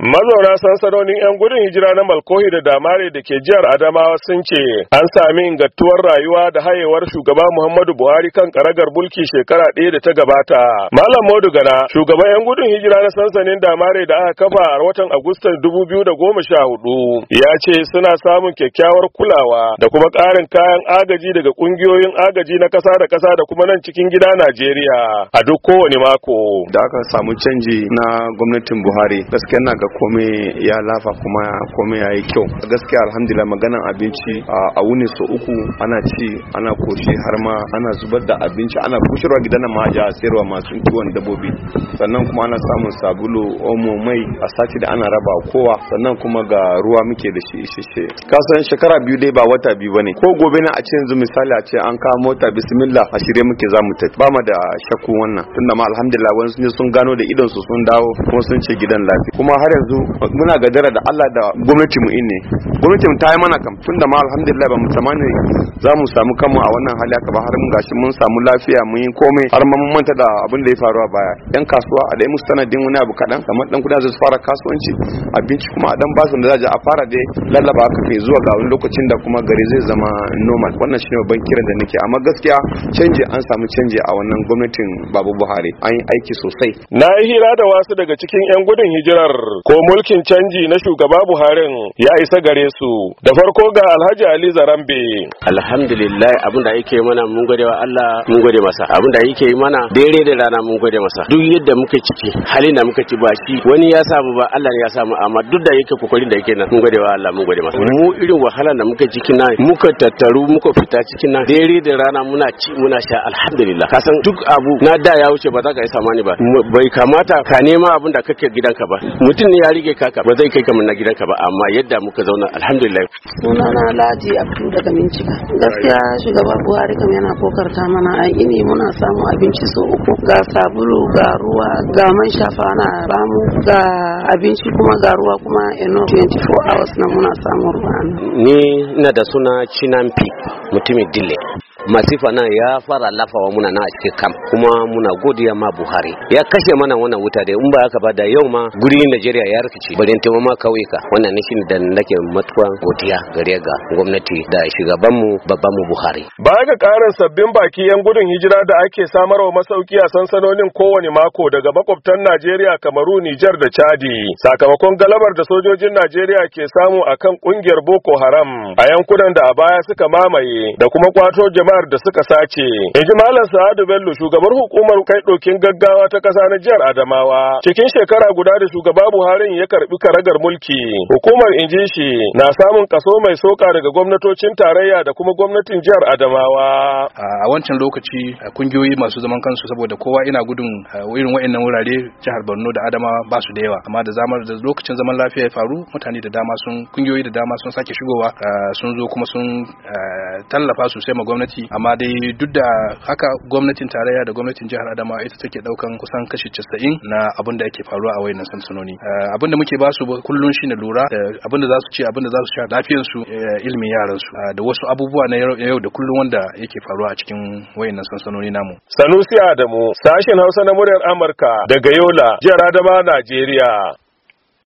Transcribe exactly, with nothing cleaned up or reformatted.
Mazauna sansanonin 'yan gudun hijira na Malkohi da Damare da ke jihar Adamawa sun ce an sami ingantuwar rayuwa da hayewar shugaba Muhammadu Buhari kan karagar mulki shekara ɗaya da ta gabata. Malam Modu Gana, shugaban 'yan gudun hijira na sansanin Damare da aka kafa a watan Agustan dubu biyu da goma sha hudu, ya ce suna samun kyakkyawar kulawa da kuma ƙarin kayan agaji daga ƙungiyoyin agaji na ƙasa da ƙasa da kuma nan cikin gida Najeriya a duk kowane mako. Da aka samu canji na gwamnatin Buhari, gaskiya na ga komai ya lafa kuma komai ya yi kyau. Gaskiya alhamdulillah maganan abinci a wuni so uku ana ci ana koshi har ma ana zubar da abinci ana kushirwa gidan ma a sayarwa masu kiwon dabbobi. Sannan kuma ana samun sabulu, omo, mai a sati da ana raba kowa. Sannan kuma ga ruwa muke da shi isheshe. Kasan shekara biyu dai ba wata biyu bane. Ko gobe na a ce yanzu misali a ce an kawo mota bismillah a shirye muke za mu tafi. Ba mu da shakku wannan. Tunda ma alhamdulillah wani sun gano da idon su sun dawo kuma sun ce gidan lafiya. Kuma har yanzu muna gadara da Allah da gwamnati mu ne. Gwamnati mu ta yi mana kam tunda ma alhamdulillah ba mu tsammani za mu samu kanmu a wannan hali haka ba, har mun gashi mun samu lafiya mun yi komai har mun manta da abin da ya faru a baya. Yan kasuwa a dai musu sanadin wani abu kadan kamar dan kudin zai fara kasuwanci, abinci kuma a dan basu da za a fara dai lallaba haka kai zuwa ga wani lokacin da kuma gari zai zama normal. Wannan shine babban kiran da nake, amma gaskiya canji an samu canji a wannan gwamnatin Babu Buhari, an yi aiki sosai. Na yi hira da wasu daga cikin 'yan gudun hijirar ko mulkin canji na shugaba Buharin ya isa gare su. Da farko ga Alhaji Ali Zarambe. Alhamdulillah, abinda yake mana mun gode wa Allah, mun gode masa. Abinda yake mana dare da rana mun gode masa. Duk yadda muke ciki, halin da muke ci ba shi wani ya samu ba, Allah ne ya samu, amma duk da yake kokarin da yake nan mun gode wa Allah, mun gode masa. Mu irin wahalan da muke ciki nan, muka tattaru muka fita cikin nan dare da rana muna ci muna sha, alhamdulillah. Ka san duk abu na da ya wuce ba za ka yi samani ba. Bai kamata ka nema abin da kake gidanka ba. Mutum ne ya rige kaka ba zai kai kamar na gidanka ba, amma yadda muka zauna alhamdulillah. Sunana Laji Abdu daga Mincika. Gaskiya shugaba Buhari kam yana kokarta mana a ini muna samu abinci so uku, ga sabulu ga ruwa ga man shafa na bamu, ga abinci kuma ga ruwa kuma eno twenty-four hours na muna samun ruwa. Ni ina da suna Chinampi, mutumin Dile. Masifa nan ya fara lafawa muna na a cikin kam, kuma muna godiya ma Buhari ya kashe mana wannan wuta da in ba haka ba da yau ma guri Najeriya ya rikice bari ta ma kauyuka. Wannan ne shine da nake matuƙar godiya gare ga gwamnati da shugaban mu babban mu Buhari. Baya ga karin sabbin baki 'yan gudun hijira da ake samarwa masauki a sansanonin kowane mako daga makwabtan Najeriya, Kamaru, Nijar da Chadi sakamakon galabar da sojojin Najeriya ke samu akan kungiyar Boko Haram a yankunan da a baya suka mamaye da kuma kwato jama'a da suka sace. Inji Malam Sa'adu Bello, shugabar hukumar kai dokin gaggawa ta kasa na jihar Adamawa. Cikin shekara guda da shugaba Buhari ya karbi karagar mulki, hukumar inji shi na samun kaso mai soka daga gwamnatocin tarayya da kuma gwamnatin jihar Adamawa. A wancan lokaci kungiyoyi masu zaman kansu saboda kowa ina gudun irin wayannan wurare, jihar Borno da Adamawa ba su da yawa, amma da zamar da lokacin zaman lafiya ya faru mutane da dama sun kungiyoyi da dama sun sake shigowa, sun zo kuma sun tallafa sosai ma gwamnati. Amma dai duk da haka gwamnatin tarayya da gwamnatin jihar Adamawa ita take daukan kusan kashi casa'in na abin da yake faruwa a wayannan sansanoni. Abin da muke ba su kullun shine lura da abin da za su ci, abin da za su sha, lafiyar su, ilimin yaran su da wasu abubuwa na yau da kullun wanda yake faruwa a cikin wayannan sansanoni namu. Sanusi Adamu, sashen Hausa na muryar Amurka daga Yola, jihar Adamawa, Najeriya.